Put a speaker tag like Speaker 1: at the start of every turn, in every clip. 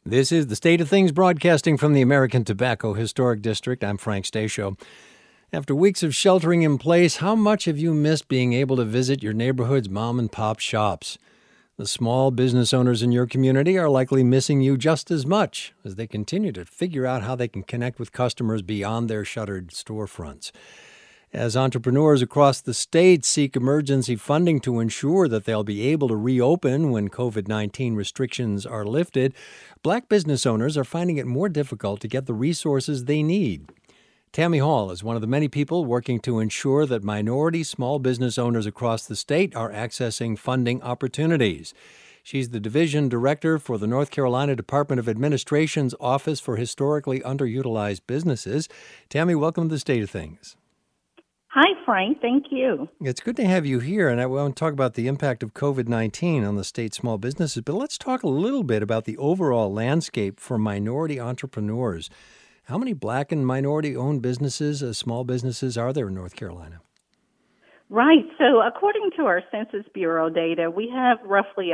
Speaker 1: This is the State of Things broadcasting from the American Tobacco Historic District. I'm Frank Stasio. After weeks of sheltering in place, how much have you missed being able to visit your neighborhood's mom and pop shops? The small business owners in your community are likely missing you just as much as they continue to figure out how they can connect with customers beyond their shuttered storefronts. As entrepreneurs across the state seek emergency funding to ensure that they'll be able to reopen when COVID-19 restrictions are lifted, Black business owners are finding it more difficult to get the resources they need. Tammy Hall is one of the many people working to ensure that minority small business owners across the state are accessing funding opportunities. She's the division director for the North Carolina Department of Administration's Office for Historically Underutilized Businesses. Tammy, welcome to the State of Things.
Speaker 2: Hi, Frank. Thank you.
Speaker 1: It's good to have you here, and I want to talk about the impact of COVID-19 on the state's small businesses, but let's talk a little bit about the overall landscape for minority entrepreneurs. How many Black and minority-owned businesses, small businesses, are there in North Carolina?
Speaker 2: Right. So according to our Census Bureau data, we have roughly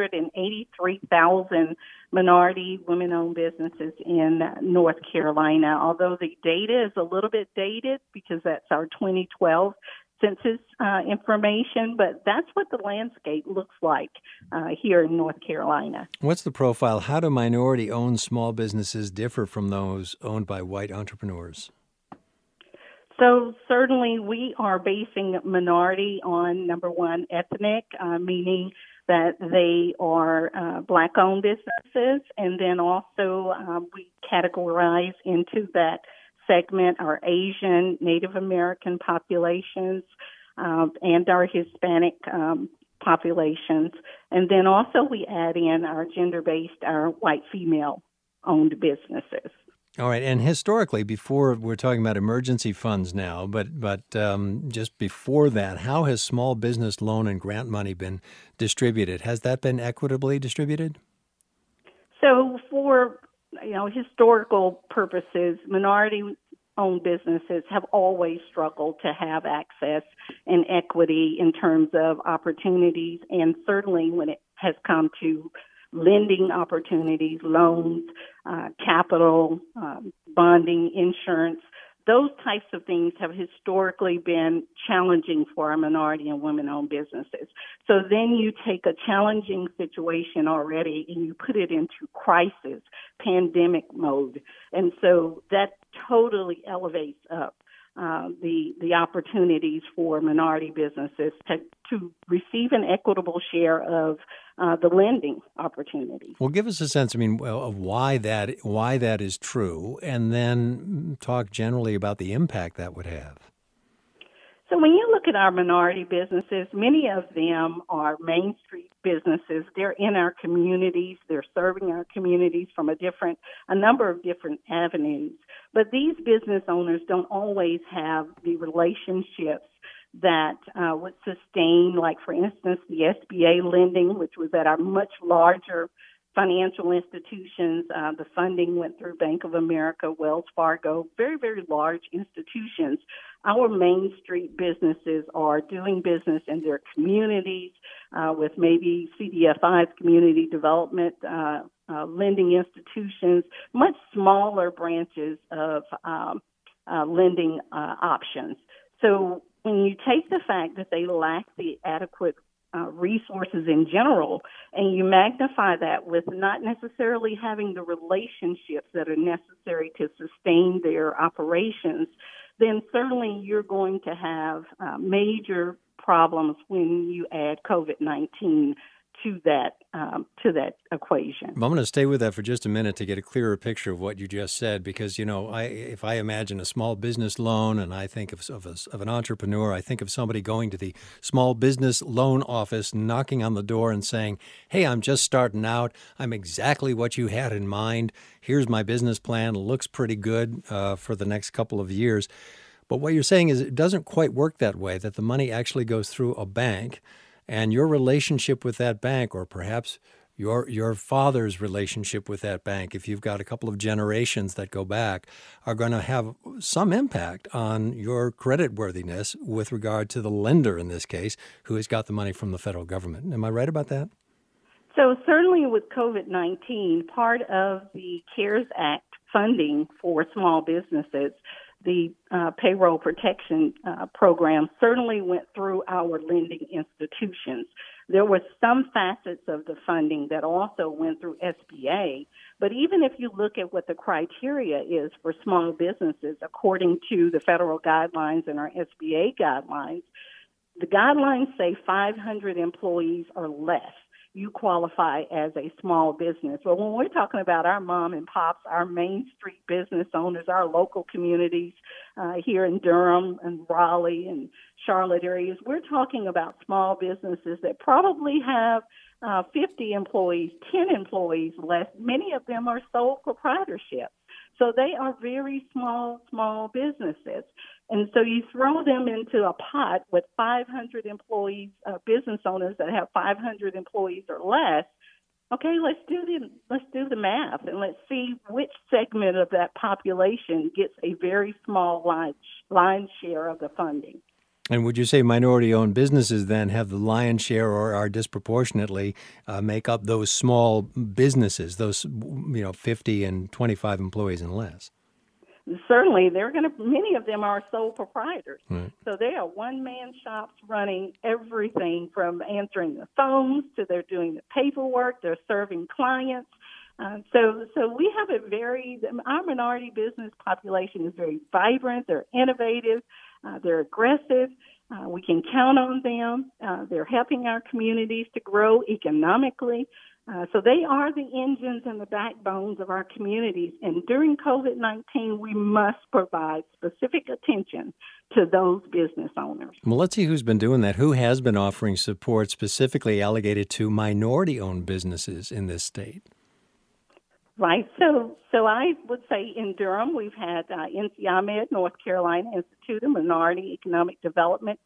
Speaker 2: 183,000 minority women-owned businesses in North Carolina, although the data is a little bit dated because that's our 2012 census information, but that's what the landscape looks like here in North Carolina.
Speaker 1: What's the profile? How do minority-owned small businesses differ from those owned by white entrepreneurs?
Speaker 2: So certainly we are basing minority on, number one, ethnic, meaning that they are Black-owned businesses, and then also we categorize into that segment our Asian, Native American populations, and our Hispanic populations. And then also we add in our gender-based, our white female-owned businesses.
Speaker 1: All right, and historically, before we're talking about emergency funds now, but just before that, how has small business loan and grant money been distributed? Has that been equitably distributed?
Speaker 2: So for historical purposes, minority-owned businesses have always struggled to have access and equity in terms of opportunities, and certainly when it has come to lending opportunities, loans, capital, bonding, insurance, those types of things have historically been challenging for our minority and women-owned businesses. So then you take a challenging situation already and you put it into crisis, pandemic mode. And so that totally elevates up the opportunities for minority businesses to receive an equitable share of the lending opportunities.
Speaker 1: Well, give us a sense, of why that is true, and then talk generally about the impact that would have.
Speaker 2: So when you look at our minority businesses, many of them are Main Street businesses. They're in our communities. They're serving our communities from a number of different avenues. But these business owners don't always have the relationships that would sustain, like, for instance, the SBA lending, which was at our much larger financial institutions. The funding went through Bank of America, Wells Fargo, very, very large institutions. Our Main Street businesses are doing business in their communities with maybe CDFI's community development lending institutions, much smaller branches of lending options. So when you take the fact that they lack the adequate resources in general, and you magnify that with not necessarily having the relationships that are necessary to sustain their operations, then certainly you're going to have major problems when you add COVID-19 to that equation.
Speaker 1: I'm going to stay with that for just a minute to get a clearer picture of what you just said, because if I imagine a small business loan and I think of an entrepreneur, I think of somebody going to the small business loan office, knocking on the door and saying, "Hey, I'm just starting out. I'm exactly what you had in mind. Here's my business plan. It looks pretty good for the next couple of years." But what you're saying is it doesn't quite work that way, that the money actually goes through a bank. And your relationship with that bank, or perhaps your father's relationship with that bank, if you've got a couple of generations that go back, are going to have some impact on your creditworthiness with regard to the lender in this case, who has got the money from the federal government. Am I right about that?
Speaker 2: So certainly with COVID-19, part of the CARES Act funding for small businesses, the payroll protection program certainly went through our lending institutions. There were some facets of the funding that also went through SBA, but even if you look at what the criteria is for small businesses, according to the federal guidelines and our SBA guidelines, the guidelines say 500 employees or less. You qualify as a small business. But when we're talking about our mom and pops, our Main Street business owners, our local communities here in Durham and Raleigh and Charlotte areas, we're talking about small businesses that probably have 50 employees, 10 employees less. Many of them are sole proprietorships. So they are very small businesses. And so you throw them into a pot with 500 employees, business owners that have 500 employees or less. Okay, let's do the math and let's see which segment of that population gets a very small line share of the funding.
Speaker 1: And would you say minority-owned businesses then have the lion's share or are disproportionately make up those small businesses, those 50 and 25 employees and less?
Speaker 2: Certainly, many of them are sole proprietors.
Speaker 1: Right.
Speaker 2: So they are one-man shops running everything from answering the phones to they're doing the paperwork, they're serving clients. So we have our minority business population is very vibrant, they're innovative, they're aggressive. We can count on them. They're helping our communities to grow economically. So they are the engines and the backbones of our communities. And during COVID-19, we must provide specific attention to those business owners.
Speaker 1: Well, let's see who's been doing that. Who has been offering support specifically allocated to minority-owned businesses in this state?
Speaker 2: Right. So I would say in Durham, we've had NCIMED, North Carolina Institute of Minority Economic Development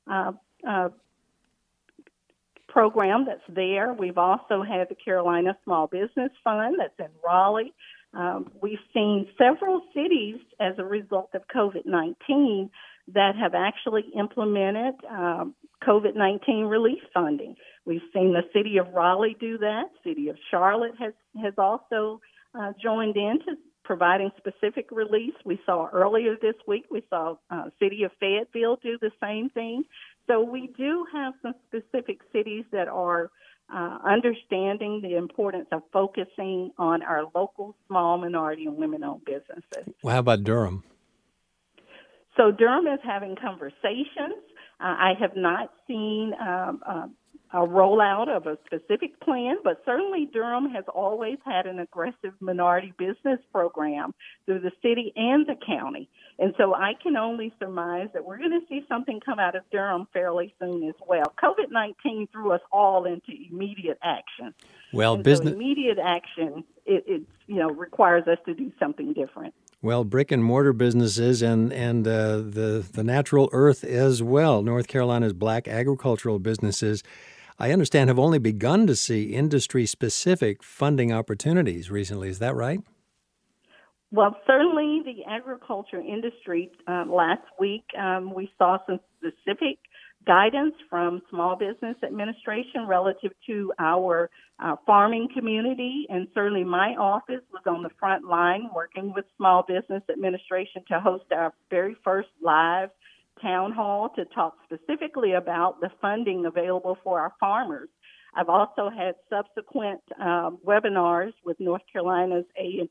Speaker 2: program that's there. We've also had the Carolina Small Business Fund that's in Raleigh. We've seen several cities as a result of COVID-19 that have actually implemented COVID-19 relief funding. We've seen the city of Raleigh do that. City of Charlotte has also joined in to providing specific relief. We saw earlier this week, we saw city of Fayetteville do the same thing. So we do have some specific cities that are understanding the importance of focusing on our local small minority and women-owned businesses.
Speaker 1: Well, how about Durham?
Speaker 2: So Durham is having conversations. I have not seen a rollout of a specific plan, but certainly Durham has always had an aggressive minority business program through the city and the county. And so I can only surmise that we're going to see something come out of Durham fairly soon as well. COVID-19 threw us all into immediate action.
Speaker 1: Well,
Speaker 2: so immediate action, it requires us to do something different.
Speaker 1: Well, brick and mortar businesses and the natural earth as well. North Carolina's black agricultural businesses, I understand, have only begun to see industry-specific funding opportunities recently. Is that right?
Speaker 2: Well, certainly the agriculture industry, last week we saw some specific guidance from Small Business Administration relative to our farming community. And certainly my office was on the front line working with Small Business Administration to host our very first live town hall to talk specifically about the funding available for our farmers. I've also had subsequent webinars with North Carolina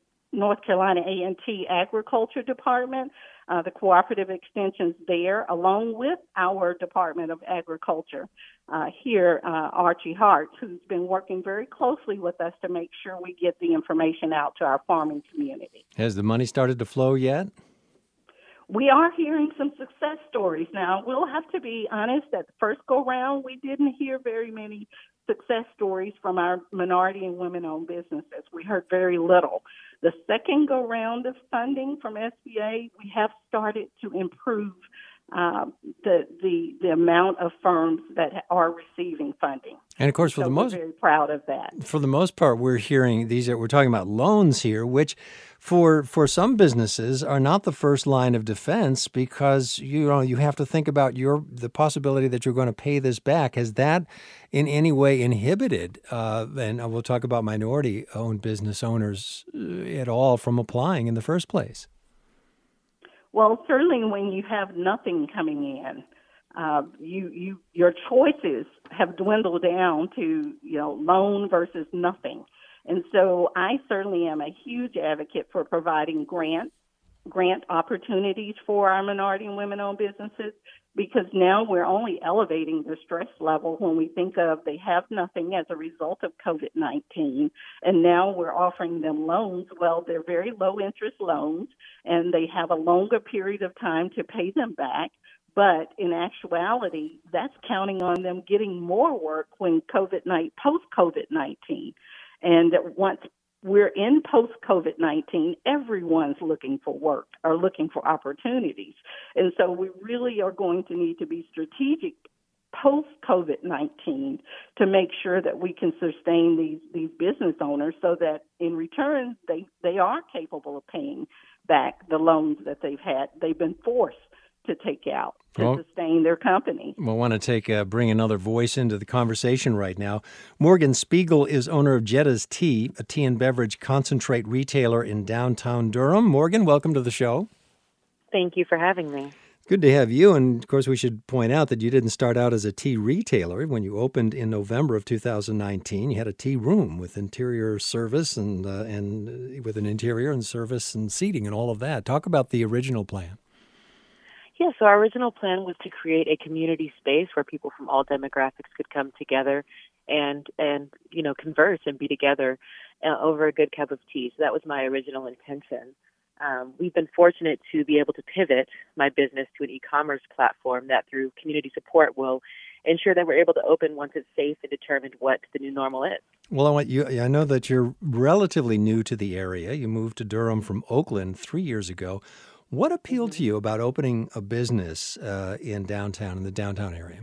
Speaker 2: A&T Agriculture Department, the cooperative extensions there, along with our Department of Agriculture here, Archie Hart, who's been working very closely with us to make sure we get the information out to our farming community.
Speaker 1: Has the money started to flow yet?
Speaker 2: We are hearing some success stories. Now, we'll have to be honest, at the first go-round, we didn't hear very many success stories from our minority and women-owned businesses. We heard very little. The second go-round of funding from SBA, we have started to improve the amount of firms that are receiving funding.
Speaker 1: And of course,
Speaker 2: we're very proud of that.
Speaker 1: For the most part, we're hearing we're talking about loans here, which for some businesses are not the first line of defense, because you have to think about the possibility that you're going to pay this back. Has that in any way inhibited, and we'll talk about minority-owned business owners at all, from applying in the first place?
Speaker 2: Well, certainly when you have nothing coming in, your choices have dwindled down to loan versus nothing. And so I certainly am a huge advocate for providing grant opportunities for our minority and women-owned businesses, because now we're only elevating the stress level when we think of they have nothing as a result of COVID-19, and now we're offering them loans. Well, they're very low-interest loans, and they have a longer period of time to pay them back. But in actuality, that's counting on them getting more work when post-COVID-19. And once we're in post-COVID-19, everyone's looking for work or looking for opportunities. And so we really are going to need to be strategic post-COVID-19 to make sure that we can sustain these business owners, so that in return they are capable of paying back the loans that they've been forced to take out to sustain their company.
Speaker 1: We'll want to bring another voice into the conversation right now. Morgan Spiegel is owner of Jetta's Tea, a tea and beverage concentrate retailer in downtown Durham. Morgan, welcome to the show.
Speaker 3: Thank you for having me.
Speaker 1: Good to have you. And of course, we should point out that you didn't start out as a tea retailer. When you opened in November of 2019, you had a tea room with interior service and with an interior and service and seating and all of that. Talk about the original plan.
Speaker 3: Yeah, so our original plan was to create a community space where people from all demographics could come together and converse and be together over a good cup of tea. So that was my original intention. We've been fortunate to be able to pivot my business to an e-commerce platform that, through community support, will ensure that we're able to open once it's safe and determined what the new normal is.
Speaker 1: Well, I know that you're relatively new to the area. You moved to Durham from Oakland 3 years ago. What appealed to you about opening a business in the downtown area?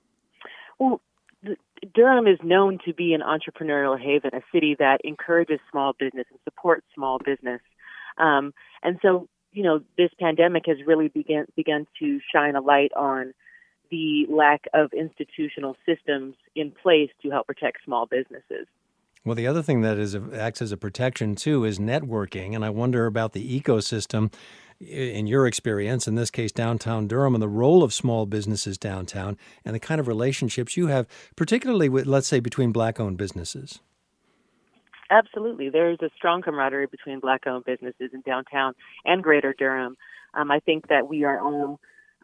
Speaker 3: Well, Durham is known to be an entrepreneurial haven, a city that encourages small business and supports small business. And so, this pandemic has really begun to shine a light on the lack of institutional systems in place to help protect small businesses.
Speaker 1: Well, the other thing that acts as a protection, too, is networking. And I wonder about the ecosystem, in your experience, in this case, downtown Durham, and the role of small businesses downtown and the kind of relationships you have, particularly with, let's say, between Black-owned businesses.
Speaker 3: Absolutely. There's a strong camaraderie between Black-owned businesses in downtown and Greater Durham. I think that we are all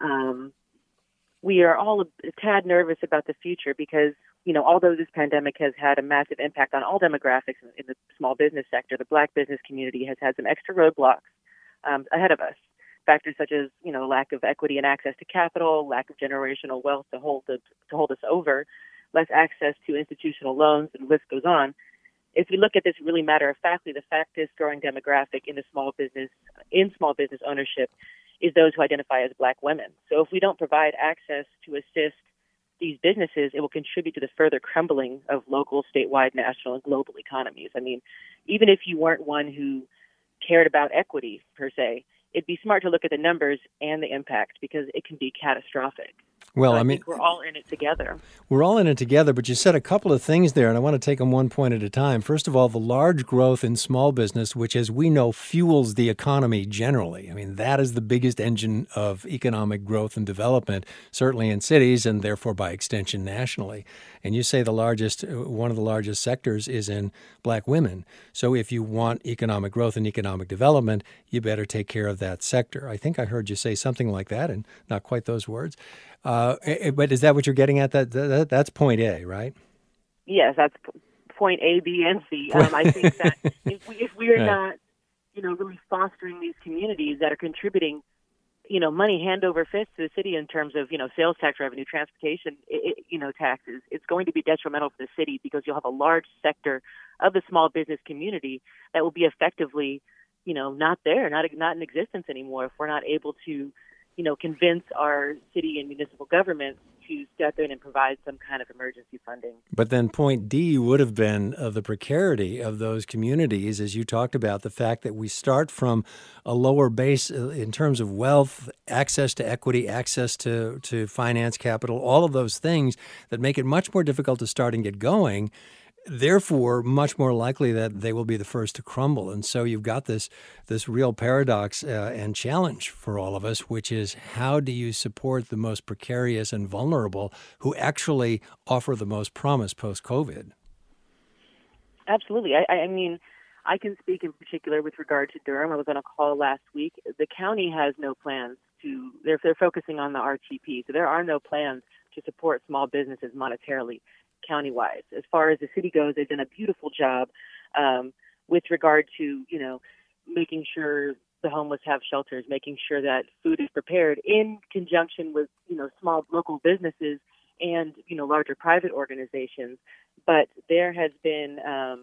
Speaker 3: a tad nervous about the future because, although this pandemic has had a massive impact on all demographics in the small business sector, the Black business community has had some extra roadblocks ahead of us. Factors such as, lack of equity and access to capital, lack of generational wealth to hold us over, less access to institutional loans, and the list goes on. If we look at this really matter-of-factly, the fastest growing demographic in small business ownership is those who identify as Black women. So if we don't provide access to assist these businesses, it will contribute to the further crumbling of local, statewide, national, and global economies. I mean, even if you weren't one who cared about equity, per se, it'd be smart to look at the numbers and the impact because it can be catastrophic.
Speaker 1: Well,
Speaker 3: I think we're all in it together.
Speaker 1: We're all in it together, but you said a couple of things there, and I want to take them one point at a time. First of all, the large growth in small business, which, as we know, fuels the economy generally. I mean, that is the biggest engine of economic growth and development, certainly in cities and therefore by extension nationally. And you say one of the largest sectors is in Black women. So if you want economic growth and economic development, you better take care of that sector. I think I heard you say something like that, and not quite those words. But is that what you're getting at? That's point A, right?
Speaker 3: Yes, that's point A, B, and C. I think that if we are not, really fostering these communities that are contributing, money hand over fist to the city in terms of, sales tax revenue, transportation, taxes, it's going to be detrimental for the city because you'll have a large sector of the small business community that will be effectively, not there, not in existence anymore if we're not able to convince our city and municipal governments to step in and provide some kind of emergency funding.
Speaker 1: But then point D would have been the precarity of those communities, as you talked about, the fact that we start from a lower base in terms of wealth, access to equity, access to finance capital, all of those things that make it much more difficult to start and get going. Therefore, much more likely that they will be the first to crumble. And so you've got this real paradox and challenge for all of us, which is how do you support the most precarious and vulnerable who actually offer the most promise post-COVID?
Speaker 3: Absolutely. I mean, I can speak in particular with regard to Durham. I was on a call last week. The county has no plans to, they're focusing on the RTP. So there are no plans to support small businesses monetarily county-wise. As far as the city goes, they've done a beautiful job with regard to, making sure the homeless have shelters, making sure that food is prepared in conjunction with, small local businesses and, larger private organizations. But there has been,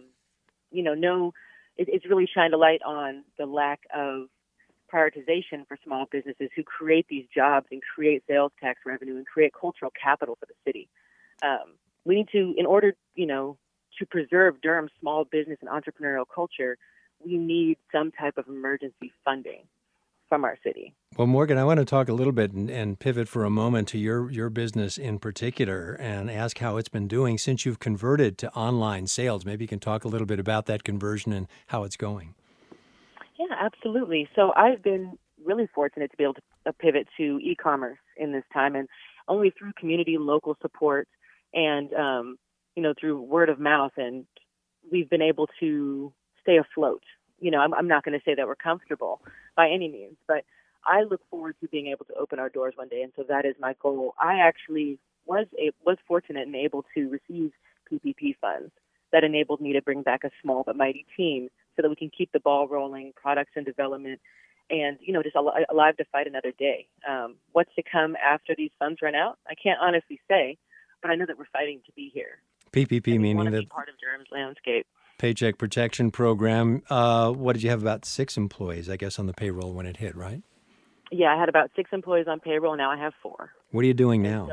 Speaker 3: it's really shined a light on the lack of prioritization for small businesses who create these jobs and create sales tax revenue and create cultural capital for the city. We need to, in order, to preserve Durham's small business and entrepreneurial culture, we need some type of emergency funding from our city.
Speaker 1: Well, Morgan, I want to talk a little bit and pivot for a moment to your business in particular and ask how it's been doing since you've converted to online sales. Maybe you can talk a little bit about that conversion and how it's going.
Speaker 3: Yeah, absolutely. So I've been really fortunate to be able to pivot to e-commerce in this time, and only through community and local support and, through word of mouth, and we've been able to stay afloat. I'm not going to say that we're comfortable by any means, but I look forward to being able to open our doors one day, and so that is my goal. I actually was fortunate and able to receive PPP funds that enabled me to bring back a small but mighty team so that we can keep the ball rolling, products in development, and, just alive to fight another day. What's to come after these funds run out, I can't honestly say, but I know that we're fighting to be here.
Speaker 1: PPP meaning that
Speaker 3: part of Durham's landscape.
Speaker 1: Paycheck Protection Program. What did you have, about 6 employees, I guess, on the payroll when it hit, right?
Speaker 3: Yeah, I had about 6 employees on payroll. Now I have 4.
Speaker 1: What are you doing now?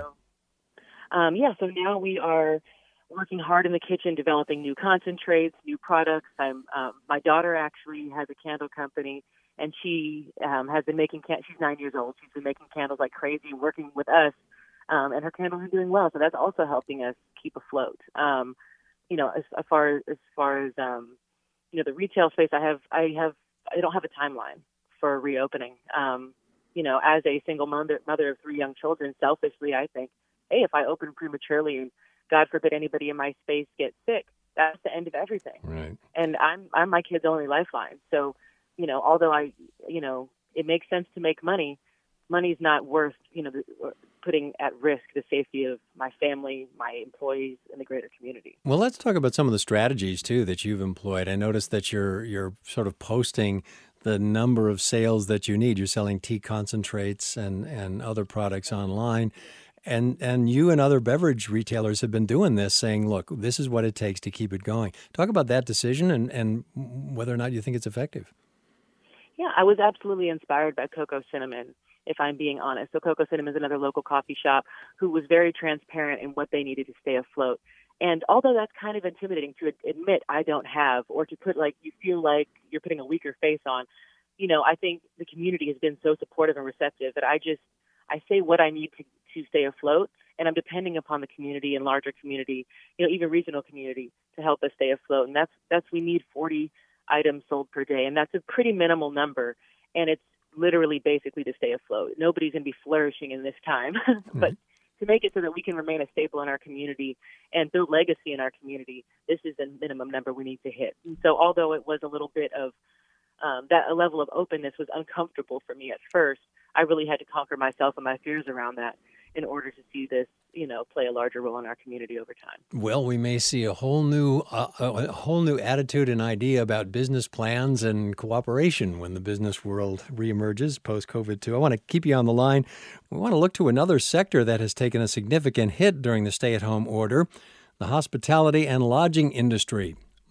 Speaker 3: So now we are working hard in the kitchen, developing new concentrates, new products. My daughter actually has a candle company, and she has been making she's 9 years old. She's been making candles like crazy, working with us, and her candles are doing well. So that's also helping us keep afloat. As far as the retail space, I don't have a timeline for reopening. As a single mother of 3 young children, selfishly, I think, hey, if I open prematurely and God forbid anybody in my space gets sick, that's the end of everything.
Speaker 1: Right.
Speaker 3: And I'm my kid's only lifeline. So, although it makes sense to make money, money's not worth, putting at risk the safety of my family, my employees, and the greater community.
Speaker 1: Well, let's talk about some of the strategies, too, that you've employed. I noticed that you're sort of posting the number of sales that you need. You're selling tea concentrates and other products online. And you and other beverage retailers have been doing this, saying, look, this is what it takes to keep it going. Talk about that decision and whether or not you think it's effective.
Speaker 3: Yeah, I was absolutely inspired by Coco Cinnamon, if I'm being honest. So Coco Cinnamon is another local coffee shop who was very transparent in what they needed to stay afloat. And although that's kind of intimidating to admit I don't have, or to put you feel like you're putting a weaker face on, I think the community has been so supportive and receptive that I say what I need to stay afloat, and I'm depending upon the community and larger community, even regional community, to help us stay afloat. And that's we need 40 items sold per day, and that's a pretty minimal number, and it's literally basically to stay afloat. Nobody's going to be flourishing in this time, but to make it so that we can remain a staple in our community and build legacy in our community, this is the minimum number we need to hit. And so although it was a little bit of that level of openness was uncomfortable for me at first, I really had to conquer myself and my fears around that in order to see this, play a larger role in our community over time.
Speaker 1: Well, we may see a whole new attitude and idea about business plans and cooperation when the business world reemerges post-COVID too. I want to keep you on the line. We want to look to another sector that has taken a significant hit during the stay-at-home order, the hospitality and lodging industry.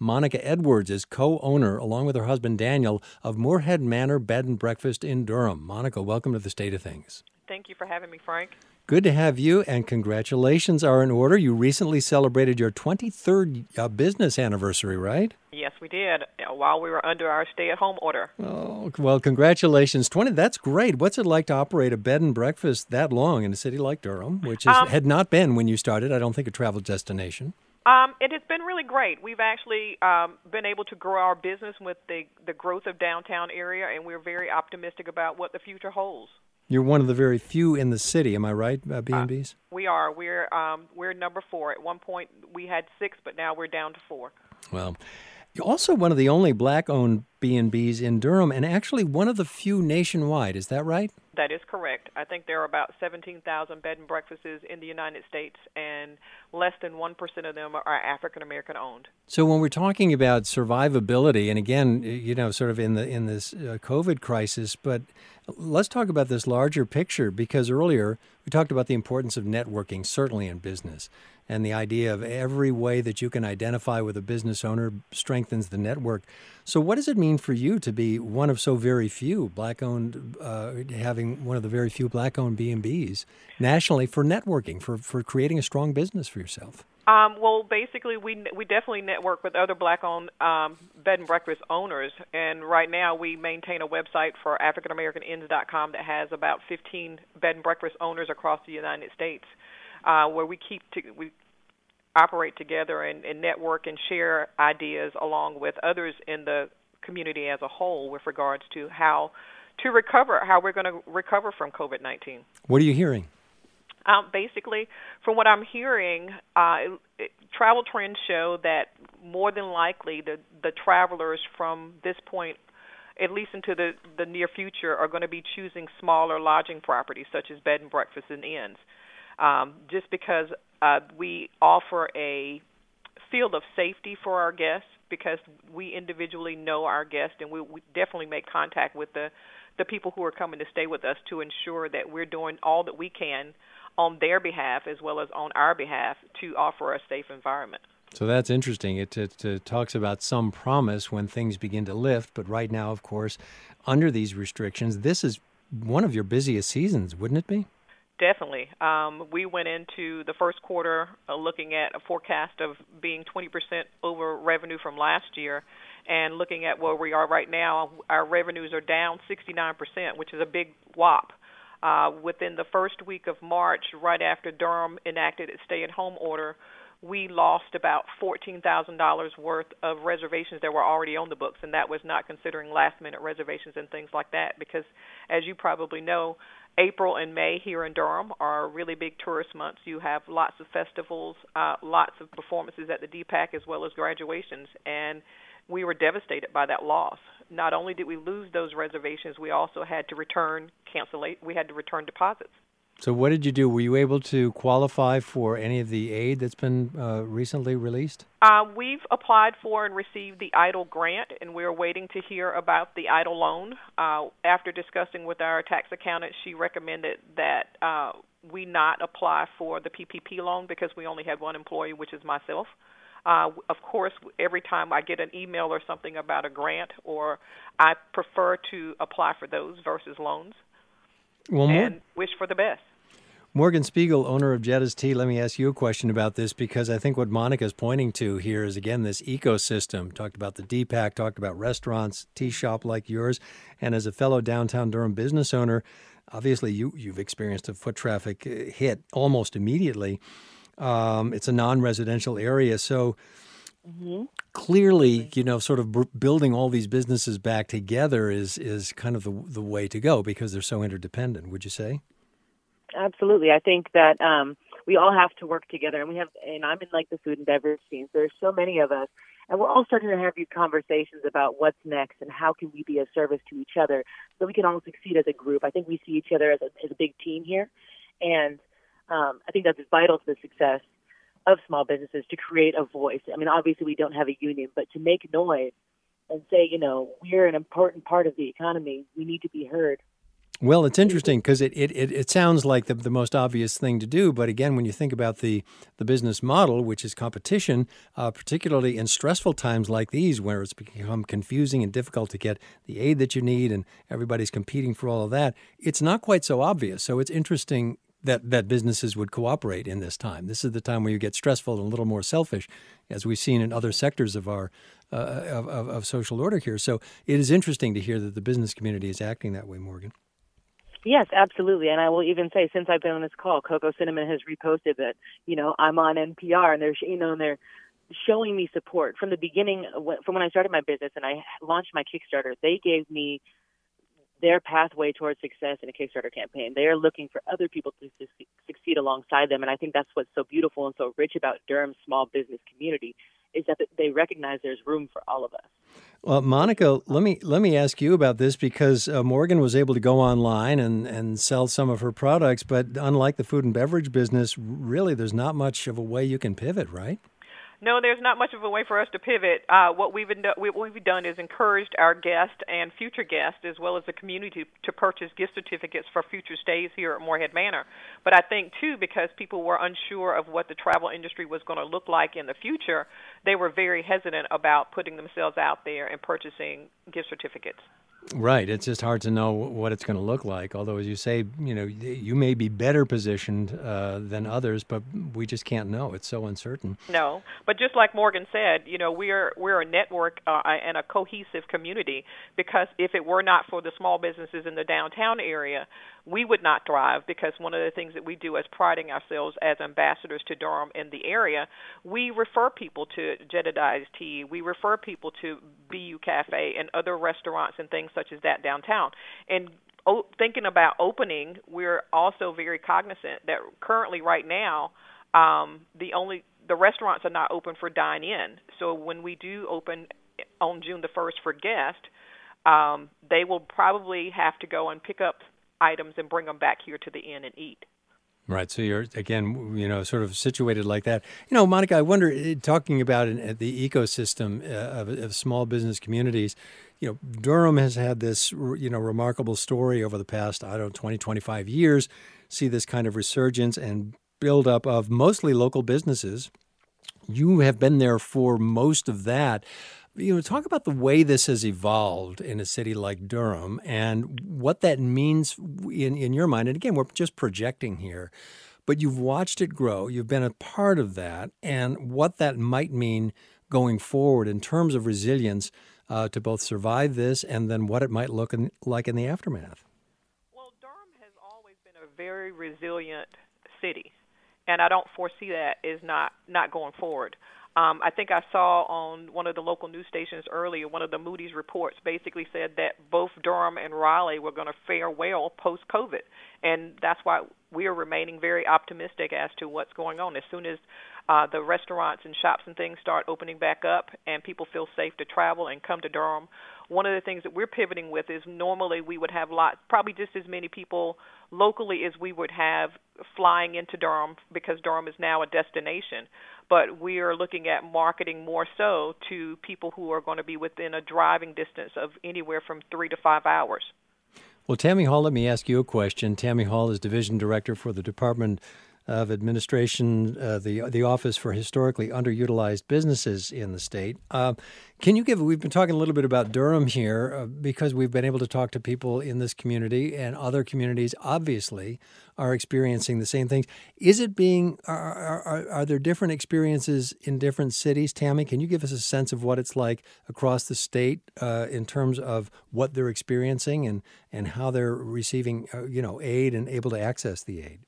Speaker 1: Monica Edwards is co-owner, along with her husband Daniel, of Moorhead Manor Bed and Breakfast in Durham. Monica, welcome to the State of Things.
Speaker 4: Thank you for having me, Frank.
Speaker 1: Good to have you, and congratulations are in order. You recently celebrated your 23rd business anniversary, right?
Speaker 4: Yes, we did, while we were under our stay-at-home order.
Speaker 1: Oh, well, congratulations. That's great. What's it like to operate a bed and breakfast that long in a city like Durham, which had not been, when you started, I don't think, a travel destination?
Speaker 4: It has been really great. We've actually been able to grow our business with the growth of downtown area, and we're very optimistic about what the future holds.
Speaker 1: You're one of the very few in the city, am I right, B&Bs?
Speaker 4: We are. We're number 4. At one point, we had 6, but now we're down to 4.
Speaker 1: Well, you're also one of the only black-owned B&Bs in Durham, and actually one of the few nationwide. Is that right?
Speaker 4: That is correct. I think there are about 17,000 bed and breakfasts in the United States, and less than 1% of them are African-American owned.
Speaker 1: So when we're talking about survivability, and again, sort of in this COVID crisis, but let's talk about this larger picture, because earlier we talked about the importance of networking, certainly in business, and the idea of every way that you can identify with a business owner strengthens the network. So what does it mean for you to be one of so very few black-owned, having one of the very few black-owned B&Bs nationally for networking, for creating a strong business for yourself?
Speaker 4: Well, basically, we definitely network with other black-owned bed and breakfast owners, and right now we maintain a website for AfricanAmericanInns.com that has about 15 bed and breakfast owners across the United States, where we operate together and network and share ideas along with others in the community as a whole with regards to how we're going to recover from COVID-19.
Speaker 1: What are you hearing?
Speaker 4: Basically, from what I'm hearing, travel trends show that more than likely the travelers from this point, at least into the near future, are going to be choosing smaller lodging properties such as bed and breakfasts and inns, just because we offer a field of safety for our guests, because we individually know our guests, and we definitely make contact with the people who are coming to stay with us to ensure that we're doing all that we can on their behalf as well as on our behalf to offer a safe environment.
Speaker 1: So that's interesting. It talks about some promise when things begin to lift, but right now, of course, under these restrictions, this is one of your busiest seasons, wouldn't it be?
Speaker 4: Definitely. We went into the first quarter looking at a forecast of being 20% over revenue from last year, and looking at where we are right now, our revenues are down 69%, which is a big whop. Within the first week of March, right after Durham enacted its stay-at-home order, we lost about $14,000 worth of reservations that were already on the books, and that was not considering last-minute reservations and things like that, because, as you probably know, April and May here in Durham are really big tourist months. You have lots of festivals, lots of performances at the DPAC, as well as graduations, and we were devastated by that loss. Not only did we lose those reservations, we also had to return deposits.
Speaker 1: So what did you do? Were you able to qualify for any of the aid that's been recently released?
Speaker 4: We've applied for and received the EIDL grant, and we're waiting to hear about the EIDL loan. After discussing with our tax accountant, she recommended that we not apply for the PPP loan because we only had one employee, which is myself. Of course, every time I get an email or something about a grant, or I prefer to apply for those versus loans, and wish for the best.
Speaker 1: Morgan Spiegel, owner of Jetta's Tea, let me ask you a question about this, because I think what Monica's pointing to here is, again, this ecosystem. Talked about the DPAC, talked about restaurants, tea shop like yours, and as a fellow downtown Durham business owner, obviously you've experienced a foot traffic hit almost immediately. It's a non-residential area, so clearly, sort of building all these businesses back together is kind of the way to go, because they're so interdependent, would you say?
Speaker 3: Absolutely. I think that we all have to work together, and I'm in the food and beverage scene. There's so many of us, and we're all starting to have these conversations about what's next and how can we be of service to each other so we can all succeed as a group. I think we see each other as a big team here, and I think that's vital to the success of small businesses, to create a voice. I mean, obviously we don't have a union, but to make noise and say, we're an important part of the economy, we need to be heard.
Speaker 1: Well, it's interesting because it sounds like the most obvious thing to do. But again, when you think about the business model, which is competition, particularly in stressful times like these, where it's become confusing and difficult to get the aid that you need and everybody's competing for all of that, it's not quite so obvious. So it's interesting that businesses would cooperate in this time. This is the time where you get stressful and a little more selfish, as we've seen in other sectors of our of social order here. So it is interesting to hear that the business community is acting that way, Morgan.
Speaker 3: Yes, absolutely. And I will even say, since I've been on this call, Coco Cinnamon has reposted that, I'm on NPR, and they're showing me support from the beginning. From when I started my business and I launched my Kickstarter, they gave me their pathway towards success in a Kickstarter campaign. They are looking for other people to succeed alongside them. And I think that's what's so beautiful and so rich about Durham's small business community, is that they recognize there's room for all of us.
Speaker 1: Well, Monica, let me ask you about this, because Morgan was able to go online and sell some of her products, but unlike the food and beverage business, really there's not much of a way you can pivot, right?
Speaker 4: No, there's not much of a way for us to pivot. What we've done is encouraged our guests and future guests, as well as the community, to purchase gift certificates for future stays here at Morehead Manor. But I think, too, because people were unsure of what the travel industry was going to look like in the future, they were very hesitant about putting themselves out there and purchasing gift certificates.
Speaker 1: Right. It's just hard to know what it's going to look like. Although, as you say, you may be better positioned than others, but we just can't know. It's so uncertain.
Speaker 4: No, but just like Morgan said, we're a network and a cohesive community, because if it were not for the small businesses in the downtown area, we would not thrive, because one of the things that we do as priding ourselves as ambassadors to Durham in the area, we refer people to Jedediah's Tea, we refer people to BU Cafe and other restaurants and things such as that downtown. And thinking about opening, we're also very cognizant that currently right now the restaurants are not open for dine-in. So when we do open on June the 1st for guests, they will probably have to go and pick up items and bring them back here to the inn and eat.
Speaker 1: Right. So you're, again, sort of situated like that. Monica, I wonder, talking about the ecosystem of small business communities, Durham has had this, remarkable story over the past, 20, 25 years, see this kind of resurgence and buildup of mostly local businesses. You have been there for most of that. Talk about the way this has evolved in a city like Durham and what that means in your mind. And again, we're just projecting here, but you've watched it grow. You've been a part of that, and what that might mean going forward in terms of resilience to both survive this and then what it might look like in the aftermath.
Speaker 4: Well, Durham has always been a very resilient city, and I don't foresee that is not going forward. I think I saw on one of the local news stations earlier, one of the Moody's reports basically said that both Durham and Raleigh were going to fare well post-COVID. And that's why we are remaining very optimistic as to what's going on. As soon as the restaurants and shops and things start opening back up and people feel safe to travel and come to Durham, one of the things that we're pivoting with is normally we would have probably just as many people locally as we would have flying into Durham, because Durham is now a destination. But we are looking at marketing more so to people who are going to be within a driving distance of anywhere from 3 to 5 hours.
Speaker 1: Well, Tammy Hall, let me ask you a question. Tammy Hall is Division Director for the Department of Administration, the Office for Historically Underutilized Businesses in the state. Can you we've been talking a little bit about Durham here because we've been able to talk to people in this community, and other communities obviously are experiencing the same things. Are there different experiences in different cities? Tammy, can you give us a sense of what it's like across the state in terms of what they're experiencing and how they're receiving, aid and able to access the aid?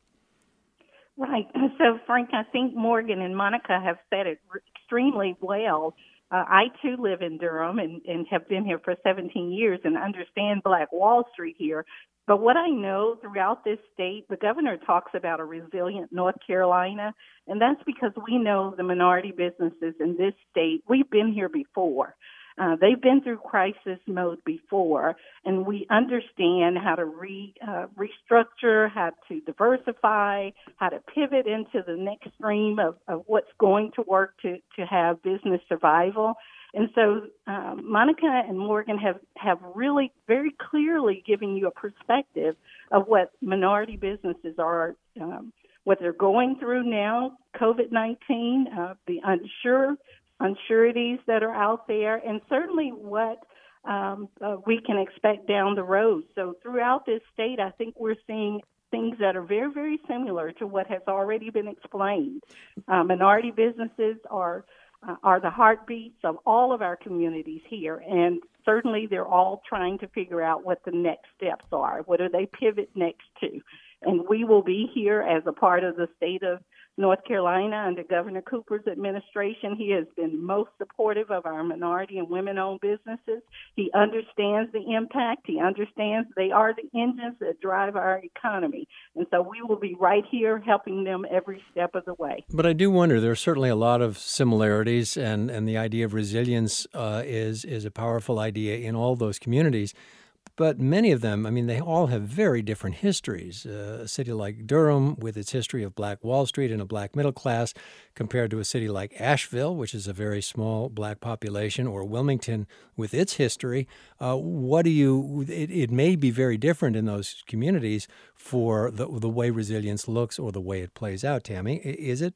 Speaker 2: Right. So, Frank, I think Morgan and Monica have said it extremely well. I, too, live in Durham and have been here for 17 years and understand Black Wall Street here. But what I know throughout this state, the governor talks about a resilient North Carolina, and that's because we know the minority businesses in this state. We've been here before. They've been through crisis mode before, and we understand how to restructure, how to diversify, how to pivot into the next stream of what's going to work to have business survival. And so Monica and Morgan have really very clearly given you a perspective of what minority businesses are, what they're going through now, COVID-19, the unsureties that are out there, and certainly what we can expect down the road. So throughout this state, I think we're seeing things that are very, very similar to what has already been explained. Minority businesses are the heartbeats of all of our communities here, and certainly they're all trying to figure out what the next steps are. What do they pivot next to? And we will be here as a part of the state of North Carolina under Governor Cooper's administration. He has been most supportive of our minority and women-owned businesses. He understands the impact. He understands they are the engines that drive our economy. And so we will be right here helping them every step of the way.
Speaker 1: But I do wonder, there are certainly a lot of similarities, and the idea of resilience is a powerful idea in all those communities. But many of them, I mean, they all have very different histories. A city like Durham, with its history of Black Wall Street and a black middle class, compared to a city like Asheville, which is a very small black population, or Wilmington, with its history. It may be very different in those communities for the way resilience looks or the way it plays out. Tammy, is it?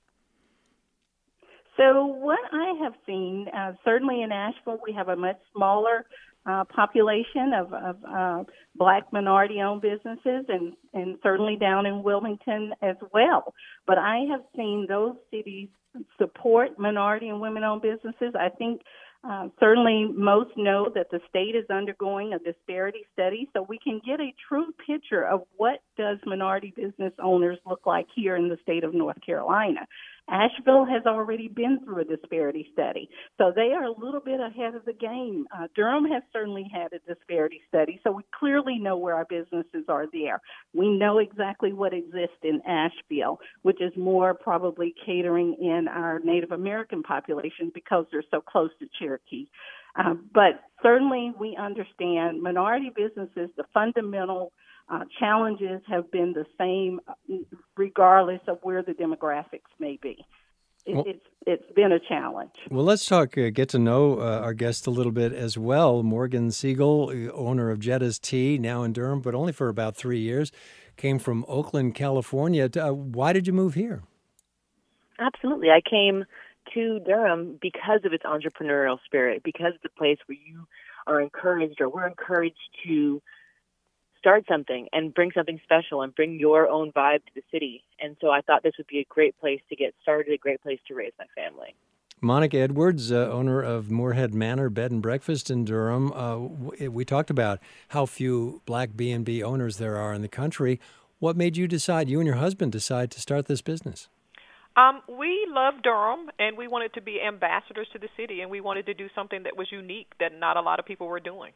Speaker 2: So what I have seen, certainly in Asheville, we have a much smaller population of black minority-owned businesses, and certainly down in Wilmington as well. But I have seen those cities support minority and women-owned businesses. I think certainly most know that the state is undergoing a disparity study, so we can get a true picture of what does minority business owners look like here in the state of North Carolina. Asheville has already been through a disparity study, so they are a little bit ahead of the game. Durham has certainly had a disparity study, so we clearly know where our businesses are there. We know exactly what exists in Asheville, which is more probably catering in our Native American population because they're so close to Cherokee. But certainly we understand minority businesses, the fundamental challenges have been the same regardless of where the demographics may be. It's been a challenge.
Speaker 1: Well, let's get to know our guest a little bit as well. Morgan Siegel, owner of Jetta's Tea, now in Durham, but only for about 3 years, came from Oakland, California. Why did you move here?
Speaker 3: Absolutely. I came to Durham because of its entrepreneurial spirit, because it's a place where you are encouraged, or we're encouraged to start something and bring something special and bring your own vibe to the city. And so I thought this would be a great place to get started, a great place to raise my family.
Speaker 1: Monica Edwards, owner of Moorhead Manor Bed and Breakfast in Durham. We talked about how few black B&B owners there are in the country. What made you and your husband decide to start this business?
Speaker 4: We love Durham, and we wanted to be ambassadors to the city, and we wanted to do something that was unique that not a lot of people were doing.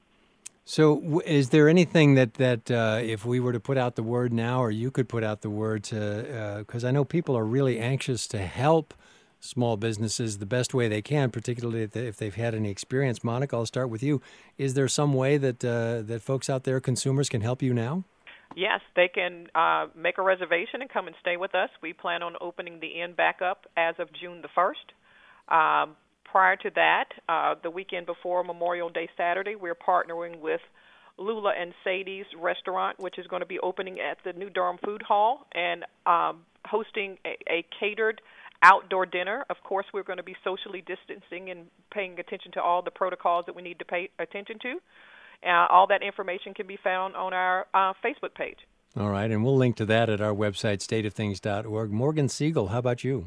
Speaker 1: So is there anything that if we were to put out the word now, or you could put out the word to, because I know people are really anxious to help small businesses the best way they can, particularly if they've had any experience. Monica, I'll start with you. Is there some way that folks out there, consumers, can help you now?
Speaker 4: Yes, they can make a reservation and come and stay with us. We plan on opening the inn back up as of June the 1st. Prior to that, the weekend before Memorial Day Saturday, we're partnering with Lula and Sadie's restaurant, which is going to be opening at the New Durham Food Hall and hosting a catered outdoor dinner. Of course, we're going to be socially distancing and paying attention to all the protocols that we need to pay attention to. All that information can be found on our Facebook page.
Speaker 1: All right, and we'll link to that at our website, stateofthings.org. Morgan Siegel, how about you?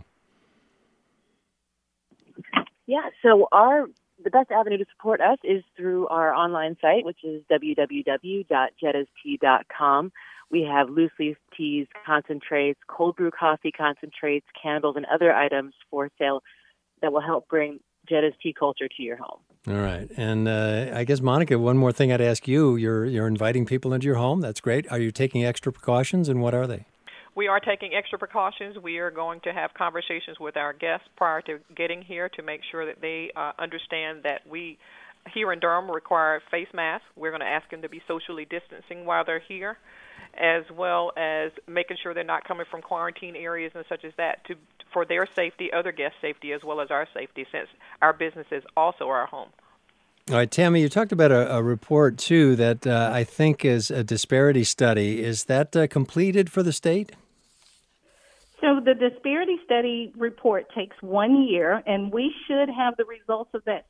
Speaker 3: Yeah, so the best avenue to support us is through our online site, which is www.jettastea.com. We have loose leaf teas, concentrates, cold brew coffee concentrates, candles, and other items for sale that will help bring Jetta's tea culture to your home.
Speaker 1: All right. And I guess, Monica, one more thing I'd ask you. You're inviting people into your home. That's great. Are you taking extra precautions, and what are they?
Speaker 4: We are taking extra precautions. We are going to have conversations with our guests prior to getting here to make sure that they understand that we here in Durham require face masks. We're going to ask them to be socially distancing while they're here, as well as making sure they're not coming from quarantine areas and such as that for their safety, other guest safety, as well as our safety, since our business is also our home.
Speaker 1: All right, Tammy, you talked about a report, too, that I think is a disparity study. Is that completed for the state?
Speaker 2: So the disparity study report takes 1 year, and we should have the results of that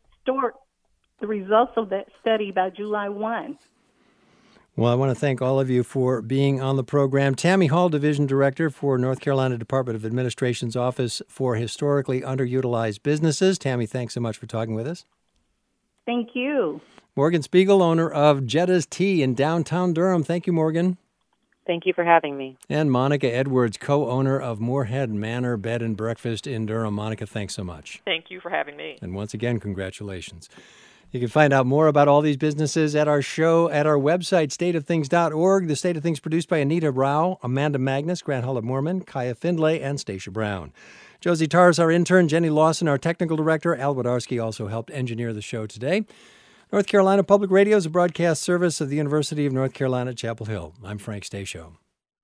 Speaker 2: study by July 1.
Speaker 1: Well, I want to thank all of you for being on the program. Tammy Hall, Division Director for North Carolina Department of Administration's Office for Historically Underutilized Businesses. Tammy, thanks so much for talking with us.
Speaker 2: Thank you.
Speaker 1: Morgan Spiegel, owner of Jetta's Tea in downtown Durham. Thank you, Morgan.
Speaker 3: Thank you for having me.
Speaker 1: And Monica Edwards, co-owner of Moorhead Manor Bed and Breakfast in Durham. Monica, thanks so much.
Speaker 4: Thank you for having me.
Speaker 1: And once again, congratulations. You can find out more about all these businesses at our show at our website, stateofthings.org. The State of Things produced by Anita Rao, Amanda Magnus, Grant Hullett-Morman, Kaya Findlay, and Stacia Brown. Josie Tars, our intern, Jenny Lawson, our technical director. Al Wodarski also helped engineer the show today. North Carolina Public Radio is a broadcast service of the University of North Carolina at Chapel Hill. I'm Frank Stasio.